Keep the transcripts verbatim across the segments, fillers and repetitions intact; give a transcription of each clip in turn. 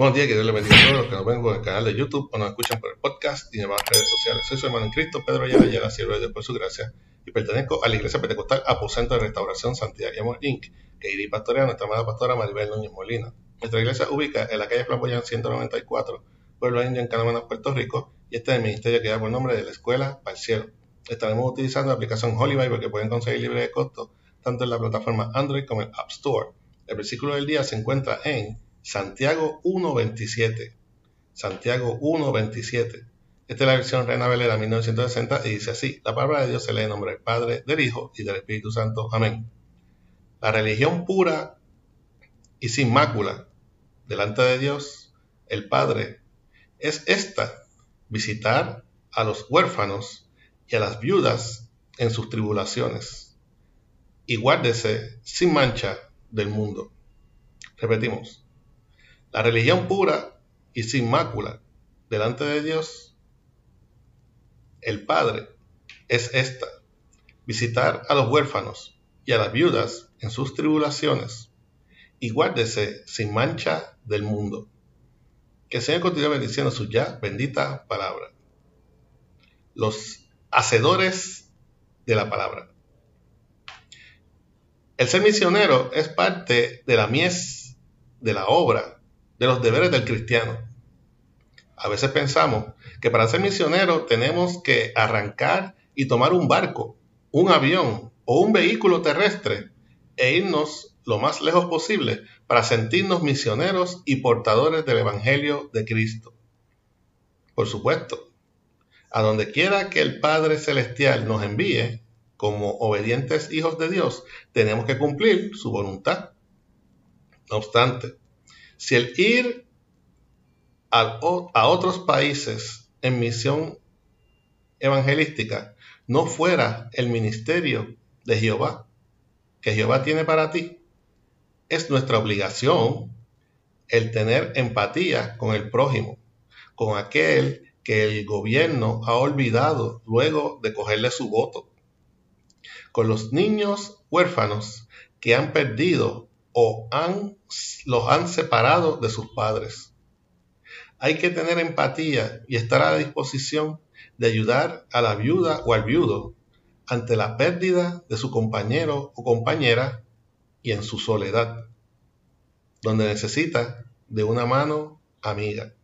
Buenos días, que Dios les bendiga a todos los que nos ven por el canal de YouTube o nos escuchan por el podcast y en las redes sociales. Soy su hermano en Cristo, Pedro Ayala Ayala, siervo de Dios por su gracia, y pertenezco a la Iglesia Pentecostal Aposento de Restauración Santidad y Amor incorporated, que dirige y pastorea a nuestra amada pastora Maribel Núñez Molina. Nuestra iglesia ubica en la calle Flamboyant ciento noventa y cuatro, Pueblo Indio, en Canóvanas, Puerto Rico, y este es el ministerio que da por nombre de la Escuela para el Cielo. Estaremos utilizando la aplicación Holy Bible, que pueden conseguir libre de costo tanto en la plataforma Android como en App Store. El versículo del día se encuentra en Santiago uno veintisiete. Santiago uno veintisiete. Esta es la versión Reina Valera mil novecientos sesenta y dice así: la palabra de Dios se lee en nombre del Padre, del Hijo y del Espíritu Santo. Amén. La religión pura y sin mácula delante de Dios, el Padre, es esta: visitar a los huérfanos y a las viudas en sus tribulaciones, y guárdese sin mancha del mundo. Repetimos: la religión pura y sin mácula delante de Dios, el Padre, es esta: visitar a los huérfanos y a las viudas en sus tribulaciones, y guárdese sin mancha del mundo. Que el Señor continúe bendiciendo su ya bendita palabra. Los hacedores de la palabra. El ser misionero es parte de la mies de la obra, de los deberes del cristiano. A veces pensamos que para ser misionero tenemos que arrancar y tomar un barco, un avión o un vehículo terrestre e irnos lo más lejos posible para sentirnos misioneros y portadores del Evangelio de Cristo. Por supuesto, a donde quiera que el Padre Celestial nos envíe, como obedientes hijos de Dios, tenemos que cumplir su voluntad. No obstante, si el ir a, a otros países en misión evangelística no fuera el ministerio de Jehová, que Jehová tiene para ti, es nuestra obligación el tener empatía con el prójimo, con aquel que el gobierno ha olvidado luego de cogerle su voto, con los niños huérfanos que han perdido o han, los han separado de sus padres. Hay que tener empatía y estar a la disposición de ayudar a la viuda o al viudo ante la pérdida de su compañero o compañera y en su soledad, donde necesita de una mano amiga.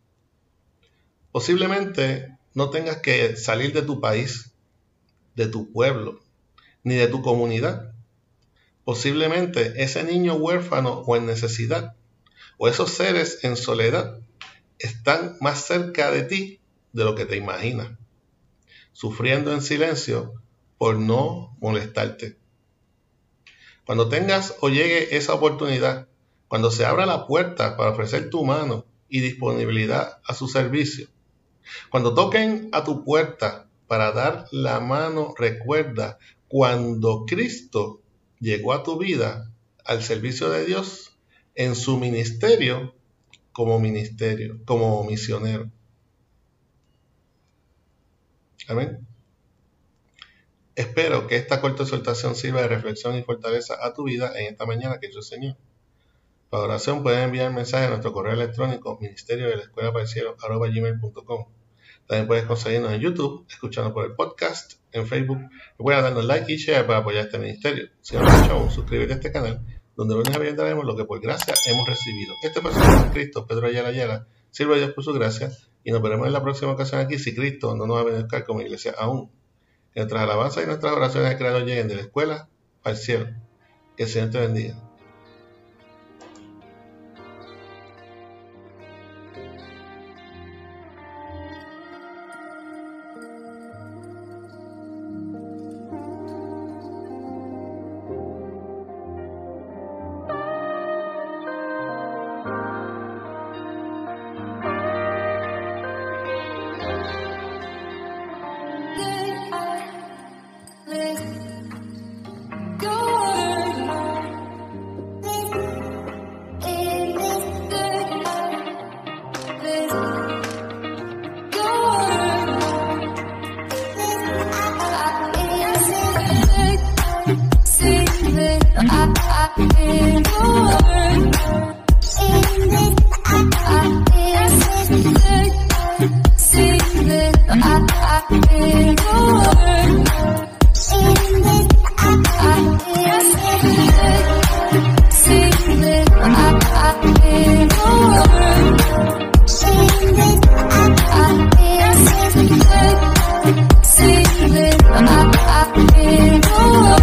Posiblemente no tengas que salir de tu país, de tu pueblo, ni de tu comunidad. Posiblemente ese niño huérfano o en necesidad, o esos seres en soledad, están más cerca de ti de lo que te imaginas, sufriendo en silencio por no molestarte. Cuando tengas o llegue esa oportunidad, cuando se abra la puerta para ofrecer tu mano y disponibilidad a su servicio, cuando toquen a tu puerta para dar la mano, recuerda cuando Cristo llegó a tu vida al servicio de Dios en su ministerio como ministerio, como misionero. Amén. Espero que esta corta exhortación sirva de reflexión y fortaleza a tu vida en esta mañana que hizo el Señor. Para oración pueden enviar mensaje a nuestro correo electrónico ministerio de la escuela para el cielo arroba gmail punto com. También puedes conseguirnos en YouTube, escuchando por el podcast, en Facebook. Recuerda darnos like y share para apoyar este ministerio. Si no lo has hecho aún, suscríbete a este canal, donde lunes a viernes daremos lo que por gracia hemos recibido. Este fue el Cristo, Pedro Ayala Ayala, sirve a Dios por su gracia, y nos veremos en la próxima ocasión aquí, si Cristo no nos va a bendicer como iglesia aún. Que nuestras alabanzas y nuestras oraciones al Creador lleguen de la escuela al cielo. Que el Señor te bendiga. I, I, I,